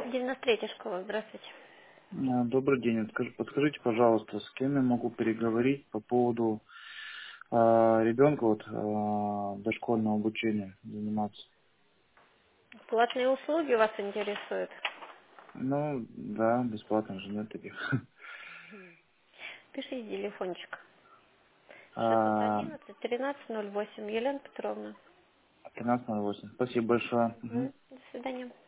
93-я школа, здравствуйте. Добрый день. Подскажите, пожалуйста, с кем я могу переговорить по поводу ребенка дошкольного обучения заниматься? Платные услуги вас интересуют? Ну, да, бесплатно же нет таких. Пишите телефончик. А, 611 1308. Елена Петровна. 13:08. Спасибо большое. Мгм. До свидания.